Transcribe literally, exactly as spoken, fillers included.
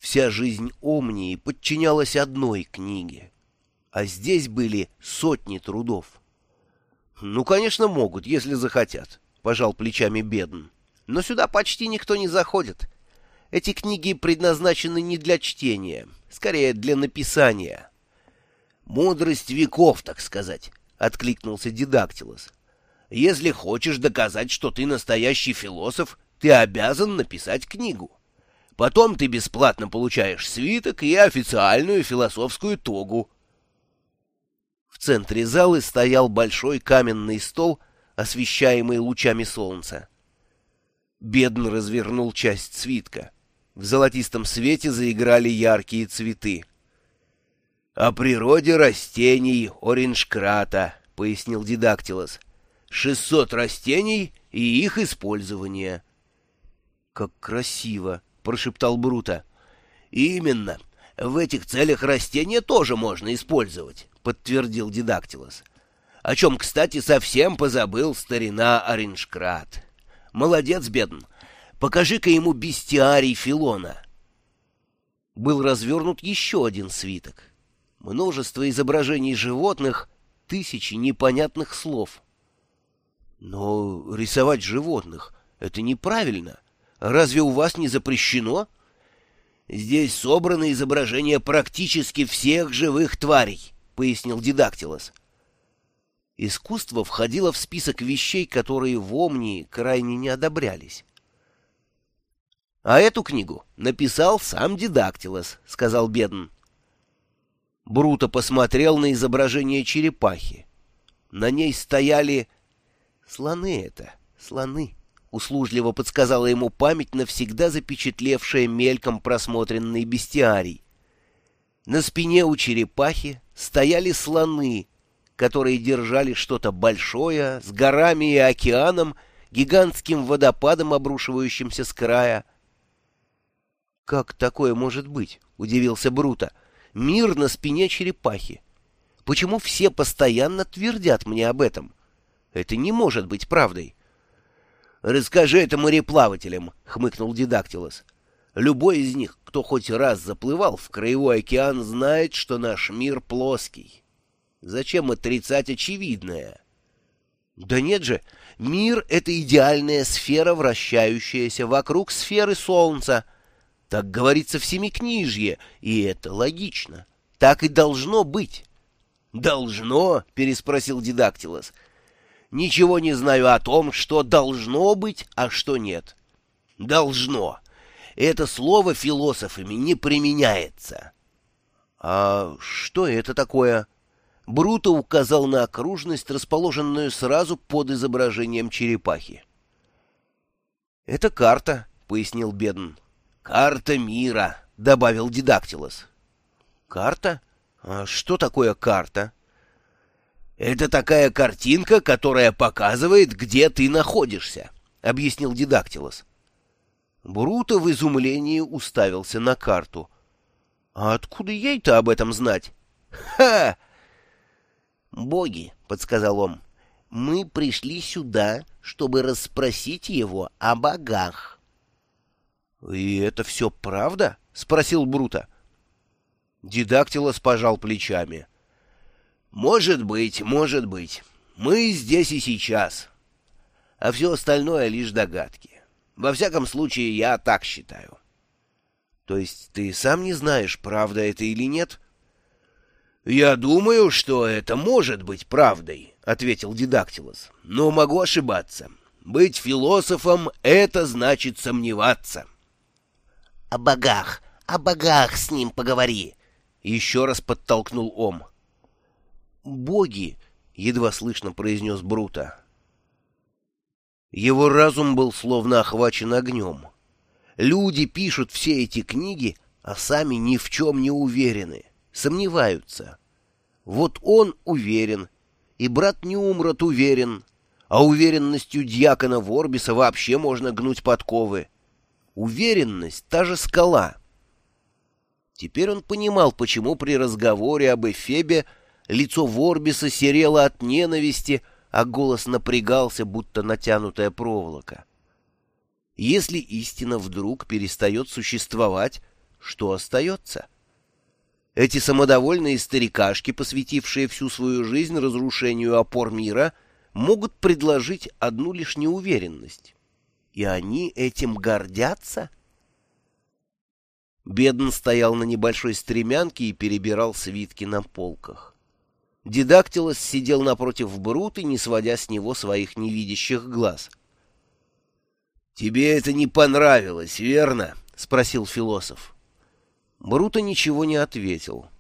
Вся жизнь Омнии подчинялась одной книге, а здесь были сотни трудов. «Ну, конечно, могут, если захотят», — пожал плечами Бедн. «Но сюда почти никто не заходит. Эти книги предназначены не для чтения, скорее для написания». «Мудрость веков, так сказать», — откликнулся Дидактилос. «Если хочешь доказать, что ты настоящий философ, ты обязан написать книгу. Потом ты бесплатно получаешь свиток и официальную философскую тогу». В центре зала стоял большой каменный стол, освещаемый лучами солнца. Бедн развернул часть свитка. В золотистом свете заиграли яркие цветы. «О природе растений Ориншкрата», — пояснил Дидактилос. «Шестьсот растений и их использование». «Как красиво!» — прошептал Бруто. «Именно. В этих целях растения тоже можно использовать», — подтвердил Дидактилос. «О чем, кстати, совсем позабыл старина Ориншкрат. Молодец, Бедн. Покажи-ка ему бестиарий Филона». Был развернут еще один свиток. Множество изображений животных, тысячи непонятных слов. «Но рисовать животных — это неправильно. Разве у вас не запрещено?» «Здесь собраны изображения практически всех живых тварей», — пояснил Дидактилос. Искусство входило в список вещей, которые в Омнии крайне не одобрялись. «А эту книгу написал сам Дидактилос», — сказал Бедн. Бруто посмотрел на изображение черепахи. На ней стояли... «Слоны это, слоны», — услужливо подсказала ему память, навсегда запечатлевшая мельком просмотренный бестиарий. На спине у черепахи стояли слоны, которые держали что-то большое, с горами и океаном, гигантским водопадом, обрушивающимся с края. «Как такое может быть?» — удивился Бруто. «Мир на спине черепахи. Почему все постоянно твердят мне об этом? Это не может быть правдой». «Расскажи это мореплавателям», — хмыкнул Дидактилос. «Любой из них, кто хоть раз заплывал в краевой океан, знает, что наш мир плоский. Зачем отрицать очевидное?» «Да нет же, мир — это идеальная сфера, вращающаяся вокруг сферы Солнца. Так говорится в Семикнижье, и это логично. Так и должно быть». «Должно?» — переспросил Дидактилос. «Ничего не знаю о том, что должно быть, а что нет». «Должно. Это слово философами не применяется». «А что это такое?» Бруто указал на окружность, расположенную сразу под изображением черепахи. «Это карта», — пояснил Бедн. «Карта мира», — добавил Дидактилос. «Карта? А что такое карта?» «Это такая картинка, которая показывает, где ты находишься», — объяснил Дидактилос. Бруто в изумлении уставился на карту. «А откуда ей-то об этом знать?» «Ха!» «Боги», — подсказал он, — «мы пришли сюда, чтобы расспросить его о богах». «И это все правда?» — спросил Бруто. Дидактилос пожал плечами. «Может быть, может быть. Мы здесь и сейчас. А все остальное лишь догадки. Во всяком случае, я так считаю». «То есть ты сам не знаешь, правда это или нет?» «Я думаю, что это может быть правдой», — ответил Дидактилос. «Но могу ошибаться. Быть философом — это значит сомневаться». «О богах, о богах с ним поговори», — еще раз подтолкнул Ом. «Боги», — едва слышно произнес Бруто. Его разум был словно охвачен огнем. Люди пишут все эти книги, а сами ни в чем не уверены, сомневаются. Вот он уверен, и брат Неумрот уверен, а уверенностью дьякона Ворбиса вообще можно гнуть подковы. Уверенность — та же скала. Теперь он понимал, почему при разговоре об Эфебе лицо Ворбиса серело от ненависти, а голос напрягался, будто натянутая проволока. Если истина вдруг перестает существовать, что остается? Эти самодовольные старикашки, посвятившие всю свою жизнь разрушению опор мира, могут предложить одну лишь неуверенность. И они этим гордятся? Бедн стоял на небольшой стремянке и перебирал свитки на полках. Дидактилос сидел напротив Бруты, не сводя с него своих невидящих глаз. «Тебе это не понравилось, верно?» — спросил философ. Бруто ничего не ответил.